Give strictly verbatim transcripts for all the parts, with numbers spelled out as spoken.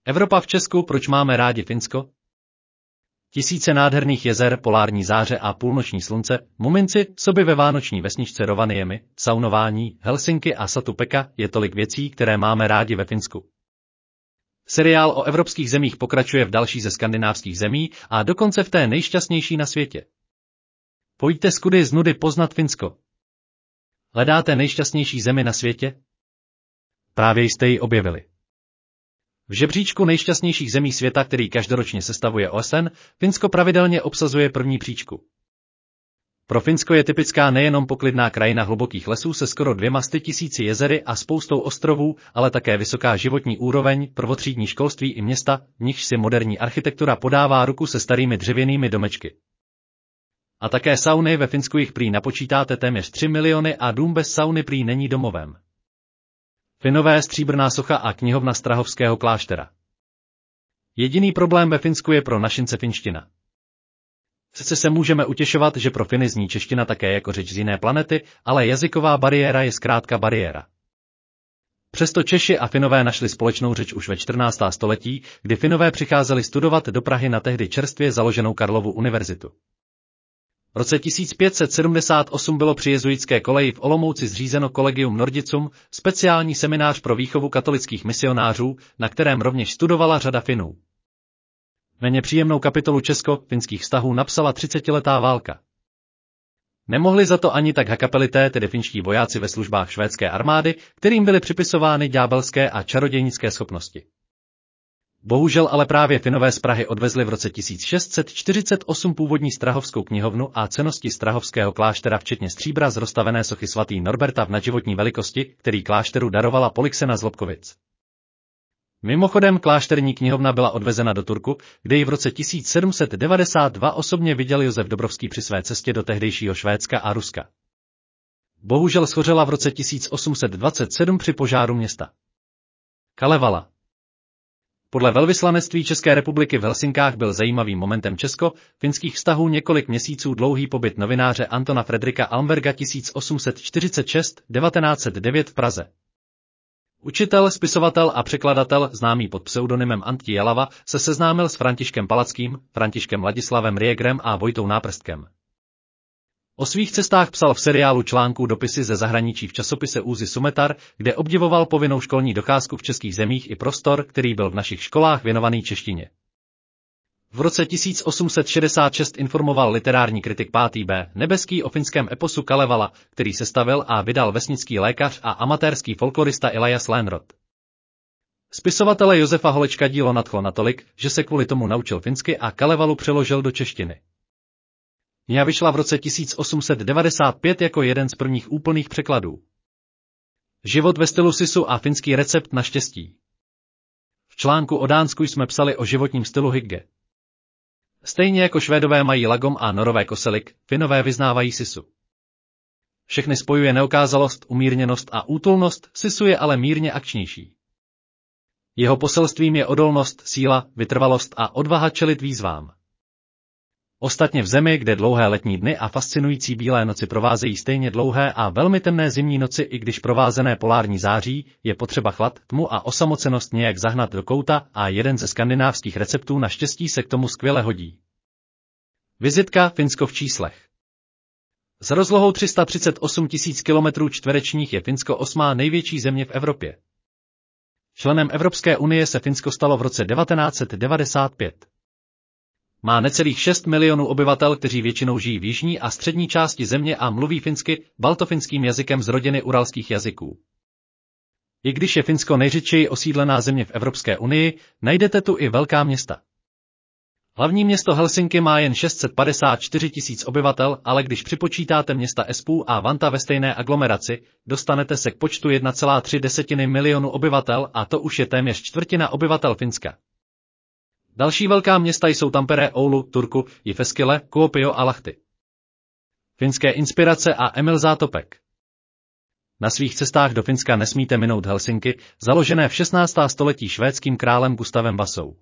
Evropa v Česku, proč máme rádi Finsko? Tisíce nádherných jezer, polární záře a půlnoční slunce, muminci, soby ve vánoční vesničce Rovaniemi, saunování, Helsinky a Satu-Pekka, je tolik věcí, které máme rádi ve Finsku. Seriál o evropských zemích pokračuje v další ze skandinávských zemí a dokonce v té nejšťastnější na světě. Pojďte z kudy z nudy poznat Finsko. Hledáte nejšťastnější zemi na světě? Právě jste ji objevili. V žebříčku nejšťastnějších zemí světa, který každoročně sestavuje O S N, Finsko pravidelně obsazuje první příčku. Pro Finsko je typická nejenom poklidná krajina hlubokých lesů se skoro dvěma sty tisíci jezery a spoustou ostrovů, ale také vysoká životní úroveň, prvotřídní školství i města, v nichž si moderní architektura podává ruku se starými dřevěnými domečky. A také sauny, ve Finsku jich prý napočítáte téměř tři miliony a dům bez sauny prý není domovem. Finové, stříbrná socha a knihovna Strahovského kláštera. Jediný problém ve Finsku je pro našince finština. Sice se můžeme utěšovat, že pro Finy zní čeština také jako řeč z jiné planety, ale jazyková bariéra je zkrátka bariéra. Přesto Češi a Finové našli společnou řeč už ve čtrnáctém století, kdy Finové přicházeli studovat do Prahy na tehdy čerstvě založenou Karlovu univerzitu. V roce tisíc pět set sedmdesát osm bylo při jezuitské koleji v Olomouci zřízeno Collegium Nordicum, speciální seminář pro výchovu katolických misionářů, na kterém rovněž studovala řada Finů. Méně příjemnou kapitolu česko-finských vztahů napsala třicetiletá válka. Nemohli za to ani tak hakapelité, tedy finští vojáci ve službách švédské armády, kterým byly připisovány ďábelské a čarodějnické schopnosti. Bohužel ale právě Finové z Prahy odvezli v roce tisíc šest set čtyřicet osm původní Strahovskou knihovnu a cennosti Strahovského kláštera včetně stříbra z rozstavené sochy svatý Norberta v nadživotní velikosti, který klášteru darovala Polixena z Lobkovic. Mimochodem klášterní knihovna byla odvezena do Turku, kde ji v roce tisíc sedm set devadesát dva osobně viděl Josef Dobrovský při své cestě do tehdejšího Švédska a Ruska. Bohužel shořela v roce tisíc osm set dvacet sedm při požáru města Kalevala. Podle velvyslanectví České republiky v Helsinkách byl zajímavým momentem česko-finských vztahů několik měsíců dlouhý pobyt novináře Antona Fredrika Almberga tisíc osm set čtyřicet šest až devatenáct set devět v Praze. Učitel, spisovatel a překladatel, známý pod pseudonymem Antti Jalava, se seznámil s Františkem Palackým, Františkem Ladislavem Riegrem a Vojtou Náprstkem. O svých cestách psal v seriálu článků dopisy ze zahraničí v časopise Úzy Sumetar, kde obdivoval povinnou školní docházku v českých zemích i prostor, který byl v našich školách věnovaný češtině. V roce tisíc osm set šedesát šest informoval literární kritik pátý bé Nebeský o finském eposu Kalevala, který sestavil a vydal vesnický lékař a amatérský folklorista Elias Lönnrot. Spisovatele Josefa Holečka dílo nadchlo natolik, že se kvůli tomu naučil finsky a Kalevalu přeložil do češtiny. Kniha vyšla v roce tisíc osm set devadesát pět jako jeden z prvních úplných překladů. Život ve stylu Sisu a finský recept na štěstí. V článku o Dánsku jsme psali o životním stylu hygge. Stejně jako Švédové mají lagom a Norové koselik, Finové vyznávají Sisu. Všechny spojuje neokázalost, umírněnost a útulnost, Sisu je ale mírně akčnější. Jeho poselstvím je odolnost, síla, vytrvalost a odvaha čelit výzvám. Ostatně v zemi, kde dlouhé letní dny a fascinující bílé noci provázejí stejně dlouhé a velmi temné zimní noci, i když provázené polární září, je potřeba chlad, tmu a osamocenost nějak zahnat do kouta a jeden ze skandinávských receptů na štěstí se k tomu skvěle hodí. Vizitka Finsko v číslech. S rozlohou tři sta třicet osm tisíc kilometrů čtverečních je Finsko osmá největší země v Evropě. Členem Evropské unie se Finsko stalo v roce devatenáct set devadesát pět. Má necelých šest milionů obyvatel, kteří většinou žijí v jižní a střední části země a mluví finsky, baltofinským jazykem z rodiny uralských jazyků. I když je Finsko nejřidčeji osídlená země v Evropské unii, najdete tu i velká města. Hlavní město Helsinki má jen šest set padesát čtyři tisíc obyvatel, ale když připočítáte města Espoo a Vanta ve stejné aglomeraci, dostanete se k počtu jedna celá tři milionu obyvatel a to už je téměř čtvrtina obyvatel Finska. Další velká města jsou Tampere, Oulu, Turku, Jyväskylä, Kuopio a Lahti. Finské inspirace a Emil Zátopek. Na svých cestách do Finska nesmíte minout Helsinky, založené v šestnáctém století švédským králem Gustavem Vasou.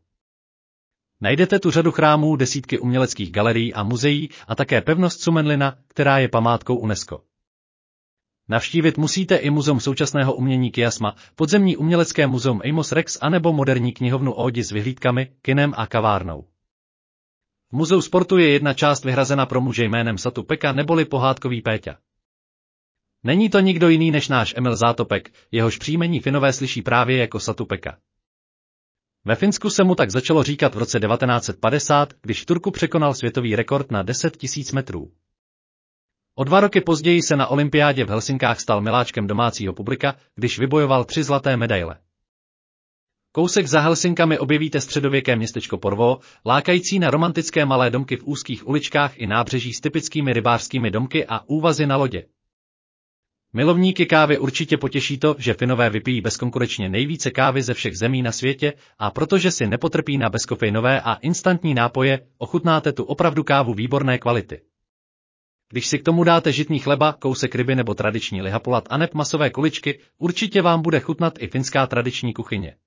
Najdete tu řadu chrámů, desítky uměleckých galerií a muzeí a také pevnost Suomenlinna, která je památkou UNESCO. Navštívit musíte i Muzeum současného umění Kiasma, podzemní umělecké muzeum Amos Rex anebo moderní knihovnu Ódi s vyhlídkami, kinem a kavárnou. V muzeu sportu je jedna část vyhrazena pro muže jménem Satu Pekka neboli pohádkový Péťa. Není to nikdo jiný než náš Emil Zátopek, jehož příjmení Finové slyší právě jako Satu Pekka. Ve Finsku se mu tak začalo říkat v roce devatenáct set padesát, když v Turku překonal světový rekord na deset tisíc metrů. O dva roky později se na olympiádě v Helsinkách stal miláčkem domácího publika, když vybojoval tři zlaté medaile. Kousek za Helsinkami objevíte středověké městečko Porvoo, lákající na romantické malé domky v úzkých uličkách i nábřeží s typickými rybářskými domky a úvazy na lodě. Milovníky kávy určitě potěší to, že Finové vypijí bezkonkurenčně nejvíce kávy ze všech zemí na světě a protože si nepotrpí na bezkofeinové a instantní nápoje, ochutnáte tu opravdu kávu výborné kvality. Když si k tomu dáte žitný chleba, kousek ryby nebo tradiční lihapulat aneb masové kuličky, určitě vám bude chutnat i finská tradiční kuchyně.